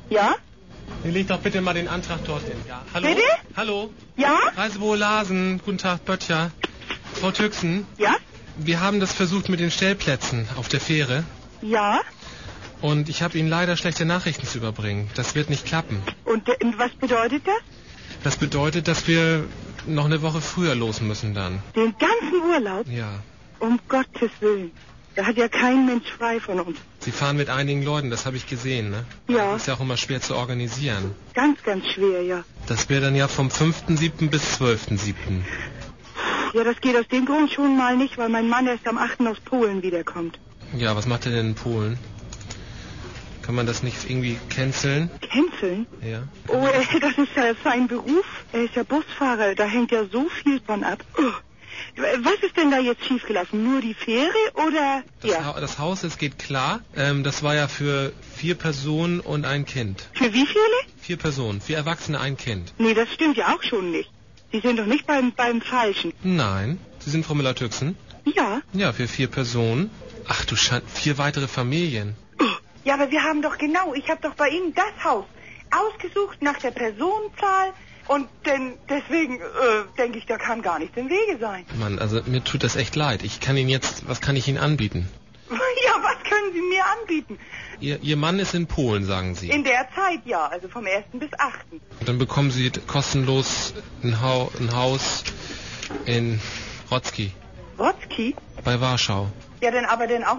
Ja? Leg doch bitte mal den Antrag dorthin. Ja. Hallo? Bitte? Hallo? Ja? Reisebüro Larsen. Guten Tag, Böttcher. Frau Tüxen, Ja? wir haben das versucht mit den Stellplätzen auf der Fähre. Ja? Und ich habe Ihnen leider schlechte Nachrichten zu überbringen. Das wird nicht klappen. Und was bedeutet das? Das bedeutet, dass wir noch eine Woche früher los müssen dann. Den ganzen Urlaub? Ja. Um Gottes Willen. Da hat ja kein Mensch frei von uns. Sie fahren mit einigen Leuten, das habe ich gesehen, ne? Ja. Das ist ja auch immer schwer zu organisieren. Ganz, ganz schwer, ja. Das wäre dann ja vom 5.7. bis 12.7. Ja, das geht aus dem Grund schon mal nicht, weil mein Mann erst am 8. aus Polen wiederkommt. Ja, was macht er denn in Polen? Kann man das nicht irgendwie canceln? Canceln? Ja. Oh, das ist ja sein Beruf. Er ist ja Busfahrer, da hängt ja so viel von ab. Oh. Was ist denn da jetzt schiefgelaufen? Nur die Fähre oder... Das Haus, es geht klar. Das war ja für 4 Personen und ein Kind. Für wie viele? 4 Personen, 4 Erwachsene, ein Kind. Nee, das stimmt ja auch schon nicht. Sie sind doch nicht beim Falschen. Nein. Sie sind Frau Müller-Tüxen? Ja. Ja, für 4 Personen. Ach du Schande, 4 weitere Familien. Ja, aber wir haben doch ich habe doch bei Ihnen das Haus ausgesucht nach der Personenzahl und deswegen denke ich, da kann gar nichts im Wege sein. Mann, also mir tut das echt leid. Was kann ich Ihnen anbieten? Ja, was können Sie mir anbieten? Ihr Mann ist in Polen, sagen Sie. In der Zeit, ja, also vom 1. bis 8. Dann bekommen Sie kostenlos ein Haus in Wrocki. Wrocki? Bei Warschau. Ja, dann auch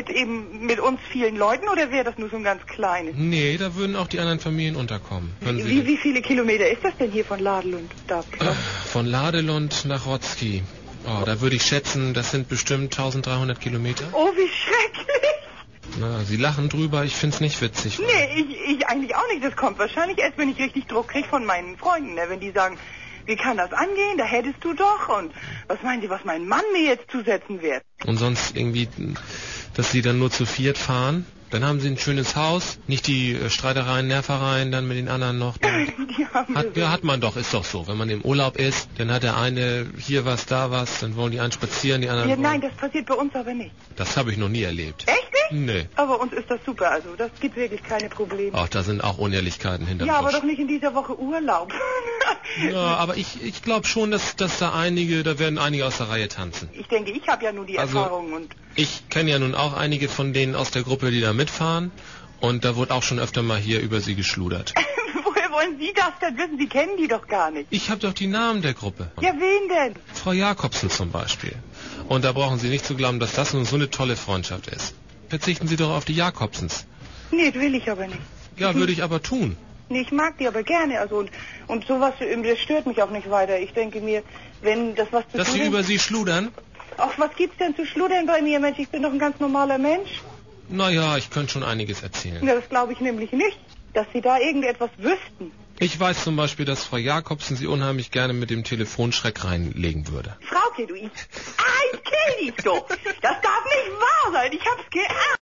mit uns vielen Leuten oder wäre das nur so ein ganz kleines? Nee, da würden auch die anderen Familien unterkommen. Wie viele Kilometer ist das denn hier von Ladelund? Von Ladelund nach Wrocki. Oh, da würde ich schätzen, das sind bestimmt 1300 Kilometer. Oh, wie schrecklich! Na, Sie lachen drüber, ich find's nicht witzig. Nee, ich eigentlich auch nicht. Das kommt wahrscheinlich erst, wenn ich richtig Druck kriege von meinen Freunden, ne? Wenn die sagen, wie kann das angehen? Da hättest du doch. Und was meinen Sie, was mein Mann mir jetzt zusetzen wird? Und sonst irgendwie, dass Sie dann nur zu 4 fahren? Dann haben Sie ein schönes Haus, nicht die Streitereien, Nervereien dann mit den anderen noch. Hat man doch, ist doch so. Wenn man im Urlaub ist, dann hat der eine hier was, da was, dann wollen die einen spazieren, die anderen wollen... Nein, das passiert bei uns aber nicht. Das habe ich noch nie erlebt. Echt nicht? Nee. Aber uns ist das super, also das gibt wirklich keine Probleme. Ach, da sind auch Unehrlichkeiten hinter. Ja, aber doch nicht in dieser Woche Urlaub. Ja, aber ich glaube schon, dass da werden einige aus der Reihe tanzen. Ich denke, ich habe ja nur die Erfahrung und... Ich kenne ja nun auch einige von denen aus der Gruppe, die da mitfahren. Und da wurde auch schon öfter mal hier über sie geschludert. Woher wollen Sie das denn wissen? Sie kennen die doch gar nicht. Ich habe doch die Namen der Gruppe. Ja, wen denn? Frau Jakobsen zum Beispiel. Und da brauchen Sie nicht zu glauben, dass das nun so eine tolle Freundschaft ist. Verzichten Sie doch auf die Jakobsens. Nee, das will ich aber nicht. Ja, würde ich aber tun. Nee, ich mag die aber gerne. Also und sowas, das stört mich auch nicht weiter. Ich denke mir, wenn das was zu tun ist... Dass Sie über sie schludern? Ach, was gibt's denn zu schludern bei mir, Mensch? Ich bin doch ein ganz normaler Mensch. Naja, ich könnte schon einiges erzählen. Ja, das glaube ich nämlich nicht, dass Sie da irgendetwas wüssten. Ich weiß zum Beispiel, dass Frau Jakobsen Sie unheimlich gerne mit dem Telefonschreck reinlegen würde. Frauke, ich kill dich doch. Das darf nicht wahr sein. Ich hab's geahnt.